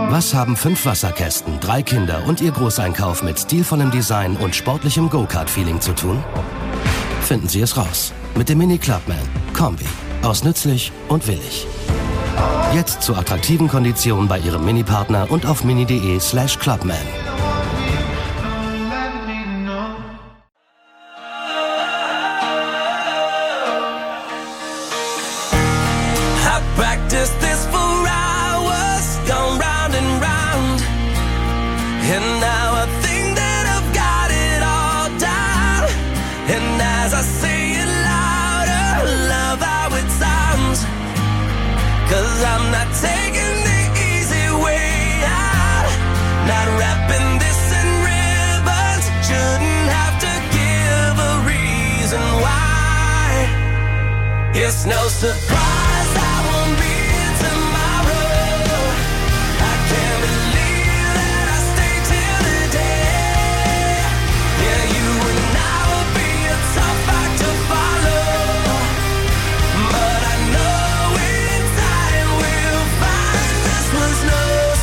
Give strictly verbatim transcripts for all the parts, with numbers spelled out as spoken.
Was haben fünf Wasserkästen, drei Kinder und ihr Großeinkauf mit stilvollem Design und sportlichem Go-Kart-Feeling zu tun? Finden Sie es raus. Mit dem Mini Clubman. Kombi. Aus nützlich und willig. Jetzt zu attraktiven Konditionen bei Ihrem Mini-Partner und auf mini.de slash Clubman. It's no surprise I won't be here tomorrow. I can't believe that I stayed till today. Yeah, you and I will be a tough act to follow, but I know in time we'll find this was no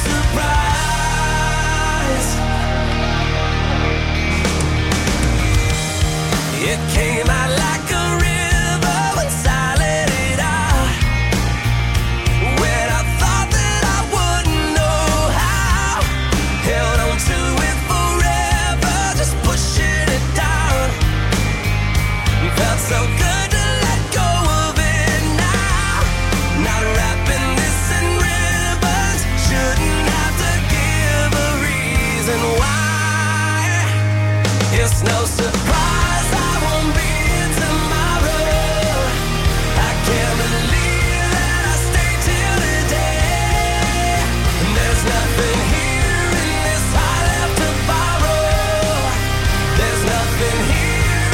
surprise. It came out like a so good to let go of it now. Not wrapping this in ribbons. Shouldn't have to give a reason why. It's no surprise I won't be here tomorrow. I can't believe that I stayed till today. And there's nothing here in this heart left to borrow. There's nothing here.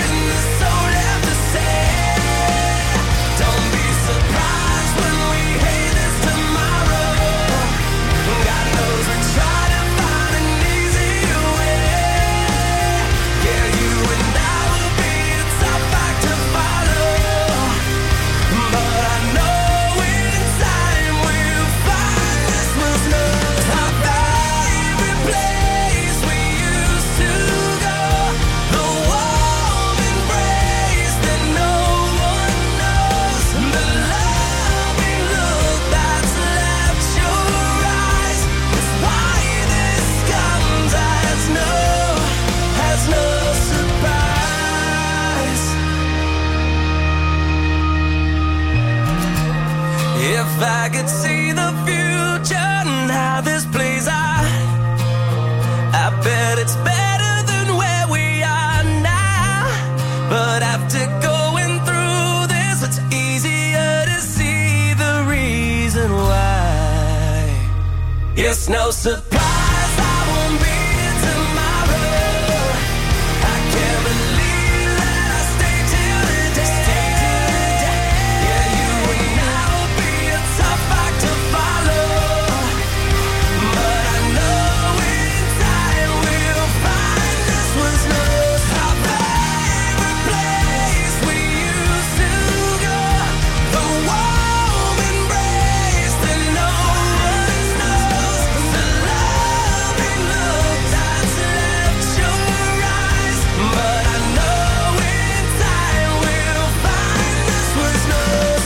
If I could see the future and how this plays out, I bet it's better than where we are now. But after going through this, it's easier to see the reason why. It's no surprise I won't be here tomorrow. I can't believe that I stayed till today. Yeah, you and I will be a tough act to follow, but I know in time we'll find this was no our favorite place we used to go. The warm embrace that no one knows. The loving look that's left your eyes. But I know in time we'll find this was no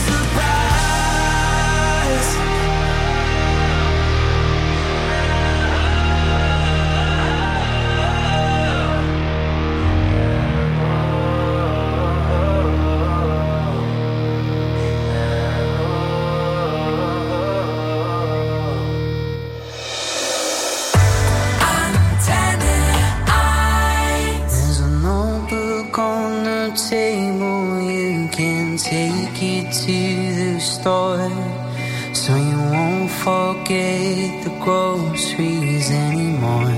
surprise. There's a notebook on the table. You can take it to the store, so you won't forget the groceries anymore.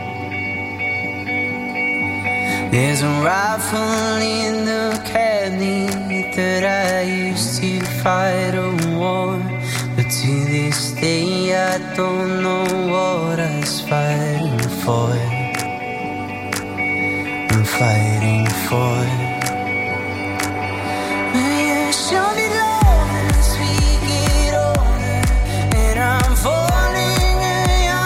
There's a rifle in the cabinet that I used to fight a war, but to this day I don't know what I was fighting for. I'm fighting for. Yeah, show me love as we get older, and I'm falling in your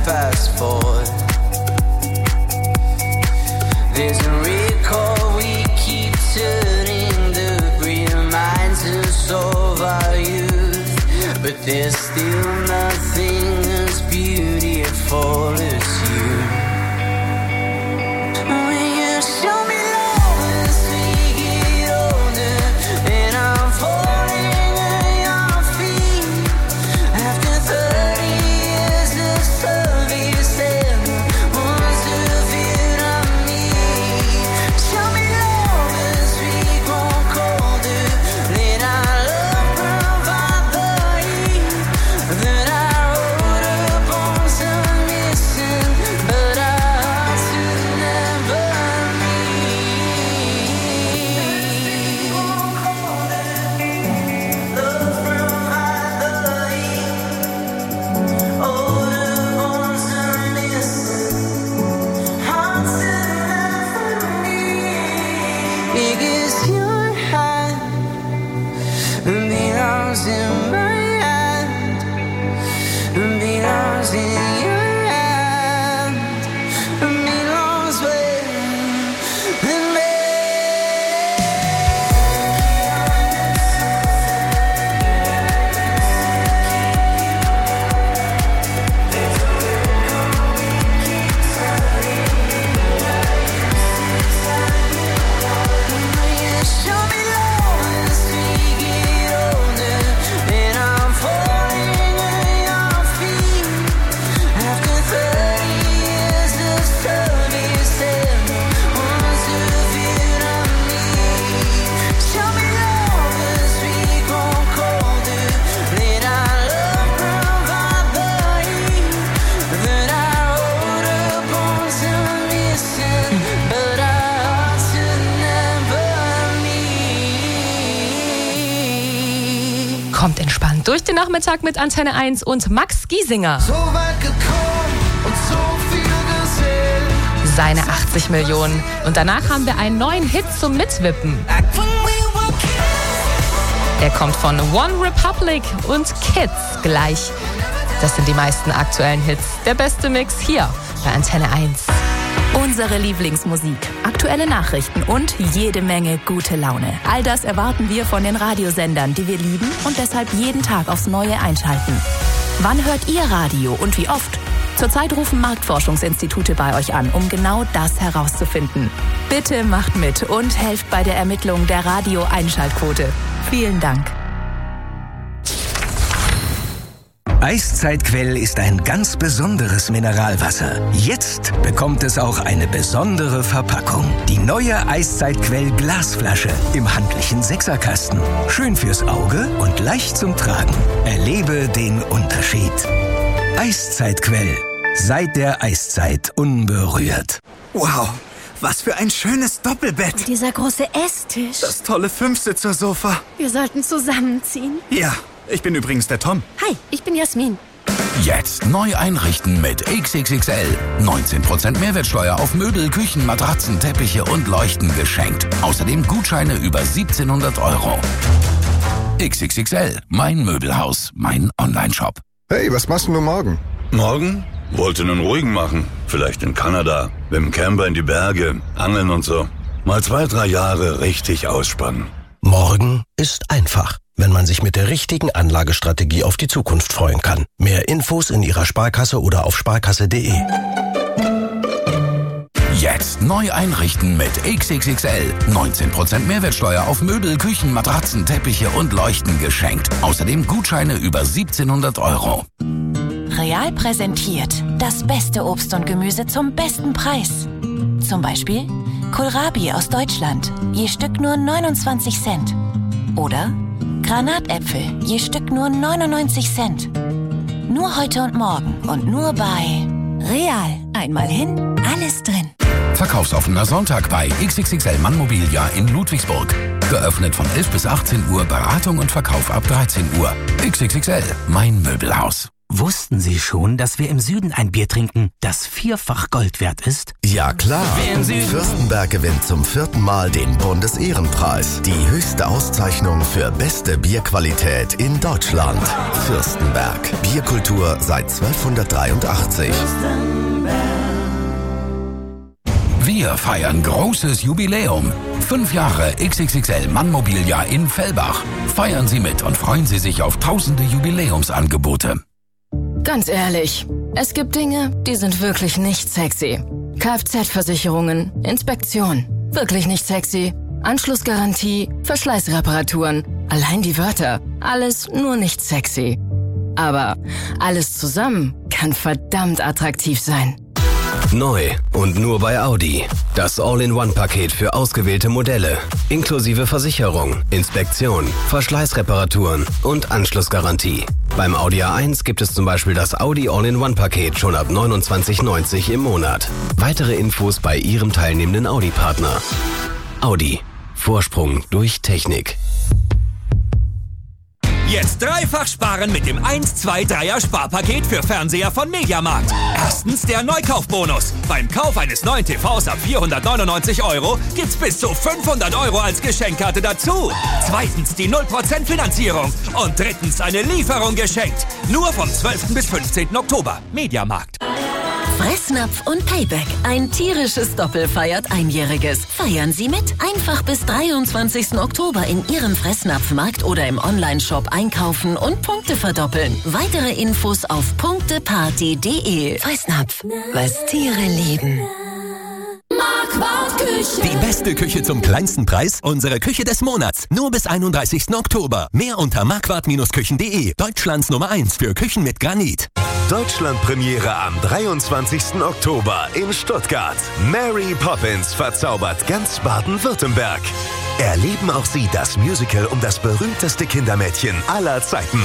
fast forward. There's a recall, we keep turning debris, reminds us of our youth. But there's still nothing as beautiful as you. When you show me love as we get older, and I'm falling at your feet. After thirty years of service and once of it on me. Show me love as we grow colder, let our love provide the heat that our older bones are missing, but our hearts will never meet. Love provide the heat, older bones are missing, hearts will never meet. Because your hand belongs in my hand, belongs in your hand, belongs with me. Show me love as we get older, and I'm falling at your feet. After thirty years of service and once of it on me. Show me love as we grow colder, let our love provide the heat that our older bones are missing, but our hearts will never meet. Kommt entspannt durch den Nachmittag mit Antenne eins und Max Giesinger. So weit gekommen und so viel gesehen. Seine achtzig Millionen. Und danach haben wir einen neuen Hit zum Mitwippen. Er kommt von One Republic und Kids gleich. Das sind die meisten aktuellen Hits. Der beste Mix hier bei Antenne eins. Unsere Lieblingsmusik, aktuelle Nachrichten und jede Menge gute Laune. All das erwarten wir von den Radiosendern, die wir lieben und deshalb jeden Tag aufs Neue einschalten. Wann hört ihr Radio und wie oft? Zurzeit rufen Marktforschungsinstitute bei euch an, um genau das herauszufinden. Bitte macht mit und helft bei der Ermittlung der Radio-Einschaltquote. Vielen Dank. Eiszeitquell ist ein ganz besonderes Mineralwasser. Jetzt bekommt es auch eine besondere Verpackung. Die neue Eiszeitquell Glasflasche im handlichen Sechserkasten. Schön fürs Auge und leicht zum Tragen. Erlebe den Unterschied. Eiszeitquell. Seit der Eiszeit unberührt. Wow, was für ein schönes Doppelbett. Dieser große Esstisch. Das tolle Fünfsitzer-Sofa. Wir sollten zusammenziehen. Ja, ich bin übrigens der Tom. Hi, ich bin Jasmin. Jetzt neu einrichten mit X X X L. neunzehn Prozent Mehrwertsteuer auf Möbel, Küchen, Matratzen, Teppiche und Leuchten geschenkt. Außerdem Gutscheine über siebzehnhundert Euro. X X X L, mein Möbelhaus, mein Onlineshop. Hey, was machst du morgen? Morgen? Wollte einen ruhigen machen. Vielleicht in Kanada. Mit dem Camper in die Berge, angeln und so. Mal zwei, drei Jahre richtig ausspannen. Morgen ist einfach, wenn man sich mit der richtigen Anlagestrategie auf die Zukunft freuen kann. Mehr Infos in Ihrer Sparkasse oder auf sparkasse punkt de. Jetzt neu einrichten mit X X X L. neunzehn Prozent Mehrwertsteuer auf Möbel, Küchen, Matratzen, Teppiche und Leuchten geschenkt. Außerdem Gutscheine über siebzehnhundert Euro. Real präsentiert das beste Obst und Gemüse zum besten Preis. Zum Beispiel Kohlrabi aus Deutschland, je Stück nur neunundzwanzig Cent. Oder Granatäpfel, je Stück nur neunundneunzig Cent. Nur heute und morgen und nur bei Real. Einmal hin, alles drin. Verkaufsoffener Sonntag bei X X X L Mannmobilia in Ludwigsburg. Geöffnet von elf bis achtzehn Uhr, Beratung und Verkauf ab dreizehn Uhr. X X X L, mein Möbelhaus. Wussten Sie schon, dass wir im Süden ein Bier trinken, das vierfach Gold wert ist? Ja klar. Fürstenberg gewinnt zum vierten Mal den Bundesehrenpreis. Die höchste Auszeichnung für beste Bierqualität in Deutschland. Fürstenberg. Bierkultur seit zwölfhundertdreiundachtzig. Wir feiern großes Jubiläum. Fünf Jahre X X X L Mannmobilia in Fellbach. Feiern Sie mit und freuen Sie sich auf tausende Jubiläumsangebote. Ganz ehrlich, es gibt Dinge, die sind wirklich nicht sexy. Kfz-Versicherungen, Inspektion, wirklich nicht sexy. Anschlussgarantie, Verschleißreparaturen, allein die Wörter, alles nur nicht sexy. Aber alles zusammen kann verdammt attraktiv sein. Neu und nur bei Audi. Das All-in-One-Paket für ausgewählte Modelle. Inklusive Versicherung, Inspektion, Verschleißreparaturen und Anschlussgarantie. Beim Audi A eins gibt es zum Beispiel das Audi All-in-One-Paket schon ab neunundzwanzig neunzig im Monat. Weitere Infos bei Ihrem teilnehmenden Audi-Partner. Audi. Vorsprung durch Technik. Jetzt dreifach sparen mit dem eins zwei dreier Sparpaket für Fernseher von Mediamarkt. Erstens der Neukaufbonus. Beim Kauf eines neuen T Vs ab vierhundertneunundneunzig Euro gibt's bis zu fünfhundert Euro als Geschenkkarte dazu. Zweitens die null Prozent Finanzierung. Und drittens eine Lieferung geschenkt. Nur vom zwölften bis fünfzehnten Oktober. Mediamarkt. Fressnapf und Payback. Ein tierisches Doppel feiert Einjähriges. Feiern Sie mit? Einfach bis dreiundzwanzigsten Oktober in Ihrem Fressnapfmarkt oder im Onlineshop einkaufen und Punkte verdoppeln. Weitere Infos auf punkteparty punkt de. Fressnapf, was Tiere lieben. Marquardt Küche. Die beste Küche zum kleinsten Preis. Unsere Küche des Monats. Nur bis einunddreißigsten Oktober. Mehr unter marquardt Küchen punkt de. Deutschlands Nummer eins für Küchen mit Granit. Deutschlandpremiere am dreiundzwanzigsten Oktober in Stuttgart. Mary Poppins verzaubert ganz Baden-Württemberg. Erleben auch Sie das Musical um das berühmteste Kindermädchen aller Zeiten.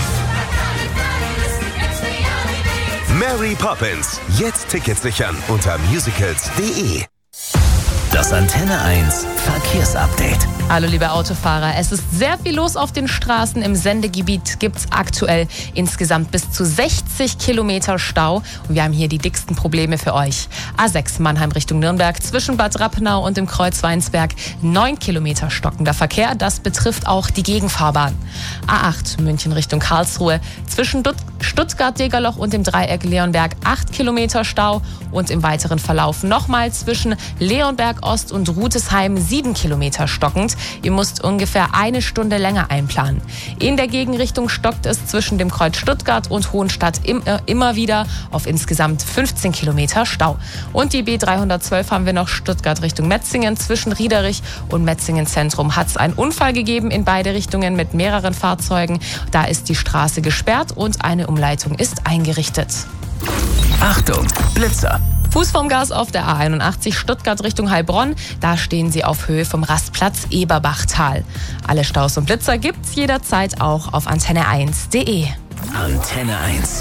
Mary Poppins. Jetzt Tickets sichern unter musicals punkt de. Das Antenne eins Verkehrsupdate. Hallo liebe Autofahrer, es ist sehr viel los auf den Straßen. Im Sendegebiet gibt es aktuell insgesamt bis zu sechzig Kilometer Stau. Und wir haben hier die dicksten Probleme für euch. A sechs Mannheim Richtung Nürnberg zwischen Bad Rappenau und dem Kreuz Weinsberg. neun Kilometer stockender Verkehr, das betrifft auch die Gegenfahrbahn. A acht München Richtung Karlsruhe zwischen Stuttgart-Degerloch und dem Dreieck Leonberg. acht Kilometer Stau. Und im weiteren Verlauf nochmal zwischen Leonberg Ost und Rutesheim sieben Kilometer stockend. Ihr müsst ungefähr eine Stunde länger einplanen. In der Gegenrichtung stockt es zwischen dem Kreuz Stuttgart und Hohenstadt immer wieder auf insgesamt fünfzehn Kilometer Stau. Und die B dreihundertzwölf haben wir noch Stuttgart Richtung Metzingen. Zwischen Riederich und Metzingen Zentrum hat es einen Unfall gegeben in beide Richtungen mit mehreren Fahrzeugen. Da ist die Straße gesperrt und eine Umleitung ist eingerichtet. Achtung, Blitzer! Fuß vom Gas auf der A einundachtzig Stuttgart Richtung Heilbronn. Da stehen Sie auf Höhe vom Rastplatz Eberbachtal. Alle Staus und Blitzer gibt's jederzeit auch auf antenne eins punkt de. Antenne eins.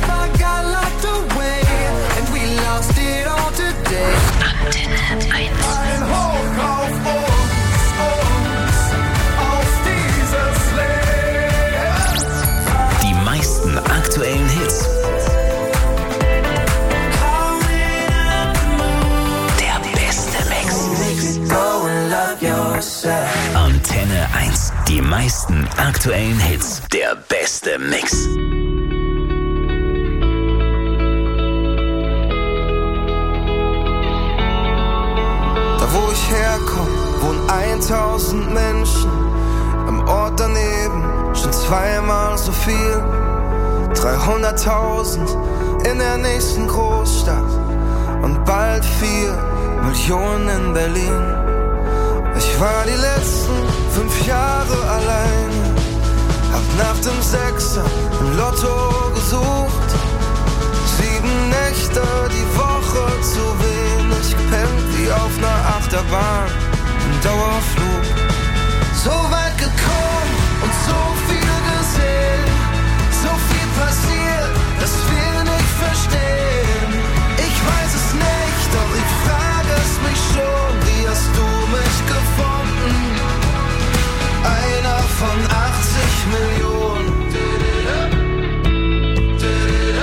Antenne eins. Die meisten aktuellen Hits. Antenne eins. Die meisten aktuellen Hits. Der beste Mix. Da wo ich herkomme, wohnen tausend Menschen. Am Ort daneben schon zweimal so viel. dreihunderttausend in der nächsten Großstadt. Und bald vier Millionen in Berlin. Ich war die letzten fünf Jahre allein, hab nach dem Sechser im Lotto gesucht. Sieben Nächte die Woche zu wenig gepennt, wie auf einer Achterbahn im Dauerflug. So weit gekommen und so viel gesehen, so viel passiert, dass wir nicht verstehen. Ich weiß es nicht, doch ich frage es mich schon, wie hast du mich gefunden? Einer von achtzig Millionen.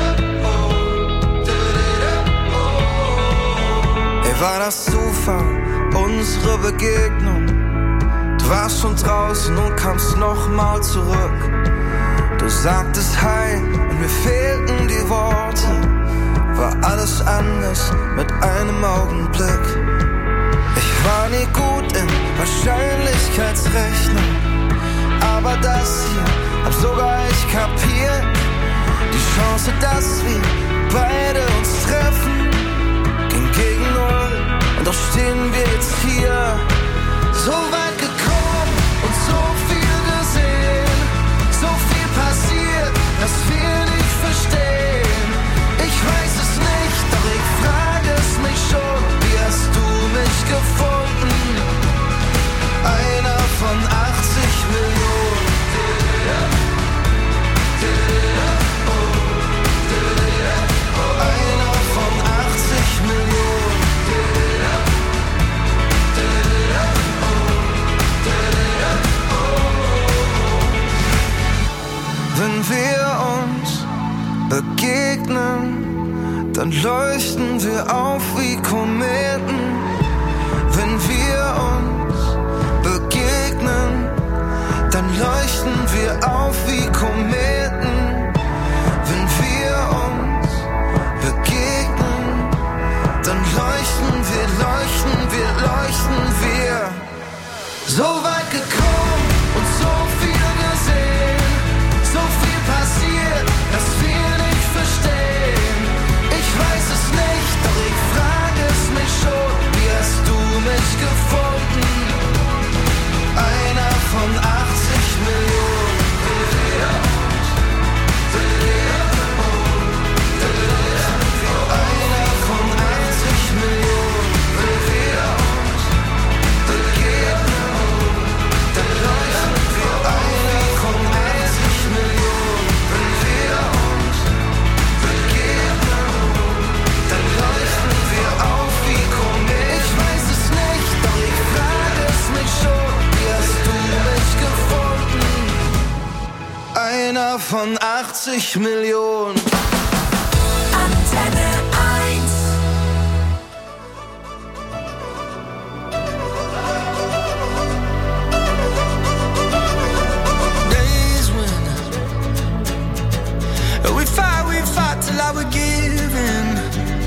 Begegnung. Du warst schon draußen und kamst nochmal zurück. Du sagtest Hi und mir fehlten die Worte. War alles anders mit einem Augenblick. Ich war nie gut in Wahrscheinlichkeitsrechnung, aber das hier hab sogar ich kapiert. Die Chance, dass wir beide uns treffen, ging gegen null. Und doch stehen wir jetzt hier, so weit gekommen und so viel gesehen. So viel passiert, dass wir nicht verstehen. Ich weiß es nicht, doch ich frage es mich schon. Wie hast du mich gefunden? Einer von achtzig Millionen. Einer von achtzig Millionen. Wenn wir uns begegnen, dann leuchten wir auf wie Kometen. Wenn wir uns begegnen, dann leuchten wir auf wie Kometen. Wenn wir uns begegnen, dann leuchten wir, leuchten wir, leuchten wir. So weit gekommen und so viel gesehen. So viel passiert, dass wir nicht verstehen. Ich weiß es nicht, doch ich frage es mich schon. Wie hast du mich gefunden? Einer von achtzig Millionen. Einer von achtzig Millionen. Wenn wir uns begegnen, dann leuchten wir. Einer von achtzig Millionen. Wenn wir uns begegnen, dann leuchten wir auf wie Kometen. Ich weiß es nicht, doch ich frage es mich schon. Wie hast du mich gefunden? Einer von achtzig Millionen. Antenne eins. Days when we fought, we fought till I was giving.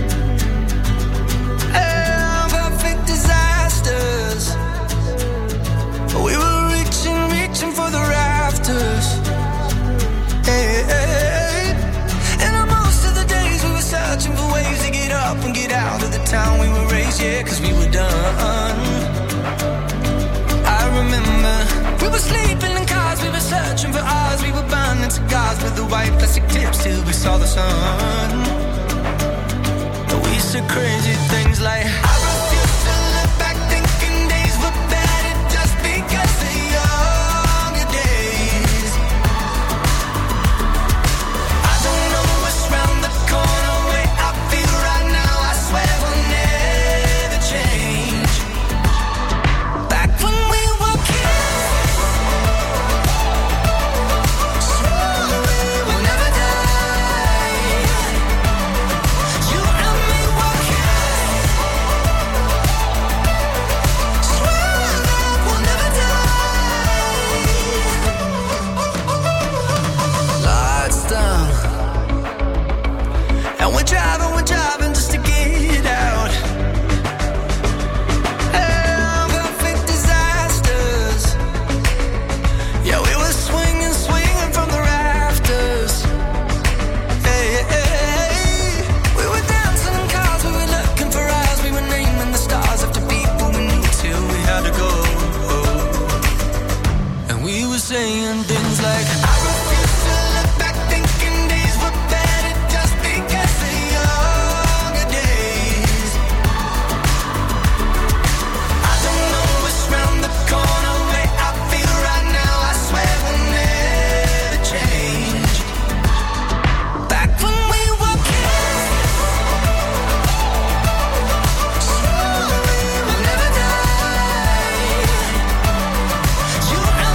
Perfect disasters. We were reaching, reaching for the rafters. Hey, hey, hey. And most of the days we were searching for ways to get up and get out of the town we were raised, yeah, cause we were done. I remember we were sleeping in cars, we were searching for ours, we were burning cigars with the white plastic tips till we saw the sun. We said crazy things like, I refuse to look back thinking days were better just because the younger days. I don't know what's round the corner, way I feel right now, I swear will never change. Back when we were kids, swore we will never die. You and me were kids, swore love will never die. Lights down, and we're driving, we're driving just to get out. Perfect disasters. Yeah, we were swinging, swinging from the rafters. Hey, hey, hey. We were dancing in cars, we were looking for eyes, we were naming the stars after people we knew till we had to go. And we were saying things like, I